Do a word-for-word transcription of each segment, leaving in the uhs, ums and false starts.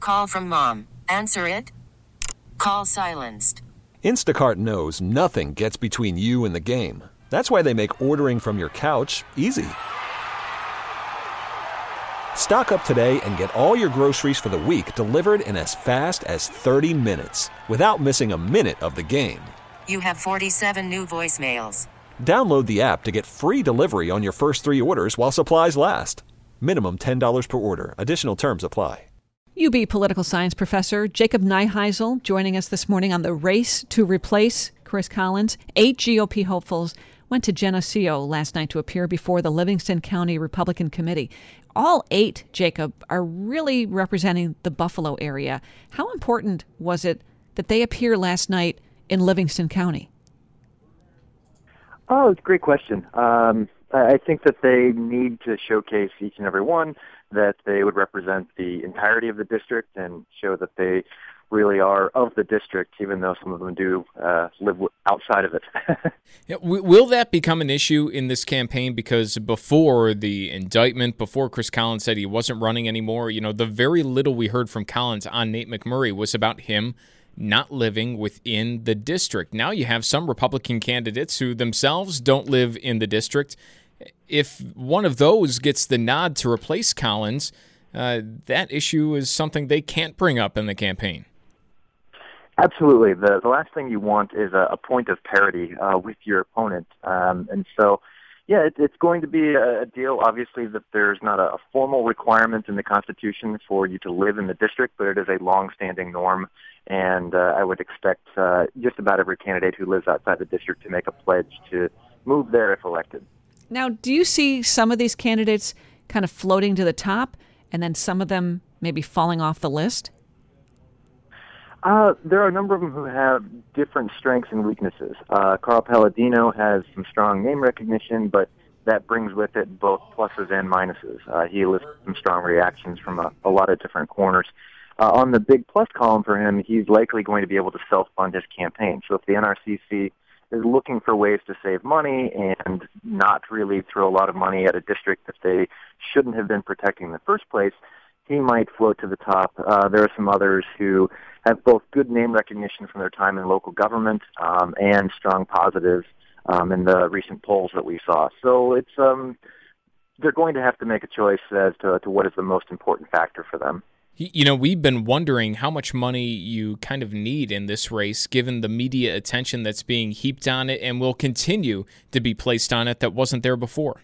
Call from mom. Answer it. Call silenced. Instacart knows nothing gets between you and the game. That's why they make ordering from your couch easy. Stock up today and get all your groceries for the week delivered in as fast as thirty minutes without missing a minute of the game. You have forty-seven new voicemails. Download the app to get free delivery on your first three orders while supplies last. Minimum ten dollars per order. Additional terms apply. U B political science professor Jacob Neiheisel joining us this morning on the race to replace Chris Collins. Eight G O P hopefuls went to Geneseo last night to appear before the Livingston County Republican Committee. All eight, Jacob, are really representing the Buffalo area. How important was it that they appear last night in Livingston County? Oh, it's a great question. Um, I think that they need to showcase each and every one, that they would represent the entirety of the district and show that they really are of the district, even though some of them do uh, live outside of it. Yeah, will that become an issue in this campaign? Because before the indictment, before Chris Collins said he wasn't running anymore, you know, the very little we heard from Collins on Nate McMurray was about him not living within the district. Now you have some Republican candidates who themselves don't live in the district. If one of those gets the nod to replace Collins, uh, that issue is something they can't bring up in the campaign. Absolutely. The, the last thing you want is a, a point of parity uh, with your opponent. Um, and so, yeah, it, it's going to be a, a deal, obviously, that there's not a, a formal requirement in the Constitution for you to live in the district, but it is a long-standing norm. And uh, I would expect uh, just about every candidate who lives outside the district to make a pledge to move there if elected. Now, do you see some of these candidates kind of floating to the top and then some of them maybe falling off the list? Uh, there are a number of them who have different strengths and weaknesses. Uh, Carl Palladino has some strong name recognition, but that brings with it both pluses and minuses. Uh, he elicits some strong reactions from a, a lot of different corners. Uh, on the big plus column for him, he's likely going to be able to self-fund his campaign. So if the N R C C is looking for ways to save money and not really throw a lot of money at a district that they shouldn't have been protecting in the first place, he might float to the top. Uh, there are some others who have both good name recognition from their time in local government um, and strong positives um, in the recent polls that we saw. So it's um, they're going to have to make a choice as to, to what is the most important factor for them. You know, we've been wondering how much money you kind of need in this race, given the media attention that's being heaped on it and will continue to be placed on it that wasn't there before.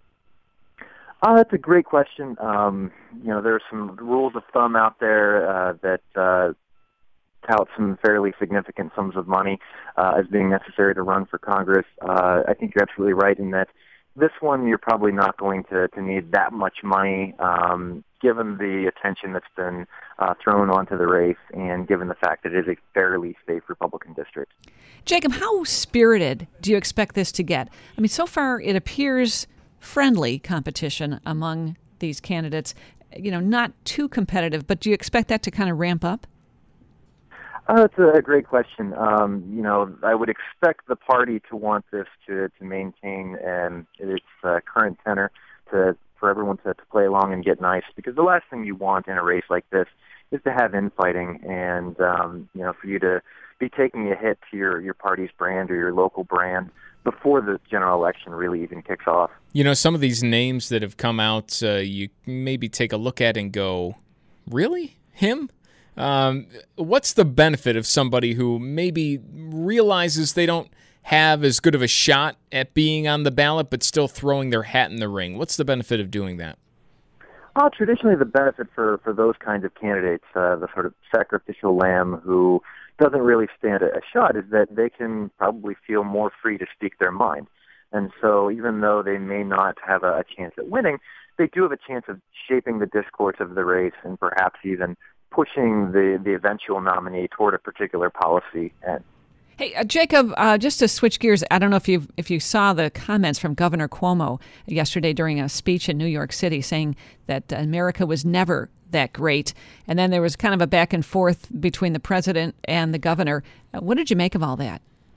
Uh, that's a great question. Um, you know, there are some rules of thumb out there uh, that uh, tout some fairly significant sums of money uh, as being necessary to run for Congress. Uh, I think you're absolutely right in that this one you're probably not going to, to need that much money, um, given the attention that's been uh, thrown onto the race and given the fact that it is a fairly safe Republican district. Jacob, how spirited do you expect this to get? I mean, so far it appears friendly competition among these candidates, you know, not too competitive, but do you expect that to kind of ramp up? Uh, that's a great question. Um, you know, I would expect the party to want this to, to maintain um, its uh, current tenor, to for everyone to, to play along and get nice, because the last thing you want in a race like this is to have infighting and, um, you know, for you to be taking a hit to your, your party's brand or your local brand before the general election really even kicks off. You know, some of these names that have come out, uh, you maybe take a look at and go, really? Him? Um, what's the benefit of somebody who maybe realizes they don't have as good of a shot at being on the ballot but still throwing their hat in the ring? What's the benefit of doing that? Well, traditionally the benefit for, for those kinds of candidates, uh, the sort of sacrificial lamb who doesn't really stand a, a shot, is that they can probably feel more free to speak their mind. And so even though they may not have a, a chance at winning, they do have a chance of shaping the discourse of the race and perhaps even pushing the, the eventual nominee toward a particular policy. And Hey, uh, Jacob, uh, just to switch gears, I don't know if you if you saw the comments from Governor Cuomo yesterday during a speech in New York City saying that America was never that great. And then there was kind of a back and forth between the president and the governor. Uh, what did you make of all that?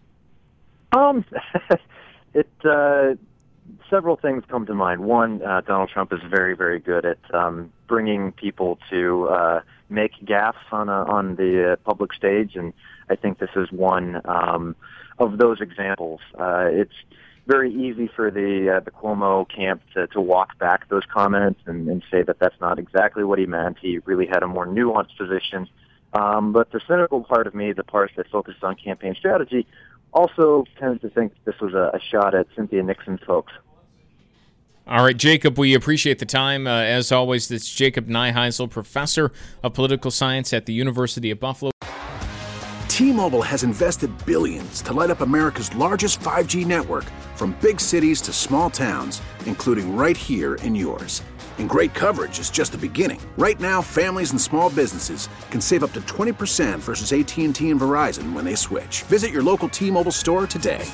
Um, it uh, several things come to mind. One, uh, Donald Trump is very, very good at um, bringing people to uh, make gaffes on a, on the uh, public stage, and I think this is one um, of those examples. Uh, it's very easy for the uh, the Cuomo camp to, to walk back those comments and, and say that that's not exactly what he meant. He really had a more nuanced position. Um, but the cynical part of me, the part that focused on campaign strategy, also tends to think this was a, a shot at Cynthia Nixon's folks. All right, Jacob, we appreciate the time. Uh, as always, this is Jacob Neuheisel, professor of political science at the University of Buffalo. T-Mobile has invested billions to light up America's largest five G network, from big cities to small towns, including right here in yours. And great coverage is just the beginning. Right now, families and small businesses can save up to twenty percent versus A T and T and Verizon when they switch. Visit your local T-Mobile store today.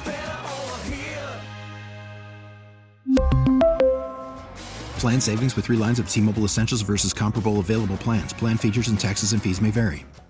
Plan savings with three lines of T-Mobile Essentials versus comparable available plans. Plan features and taxes and fees may vary.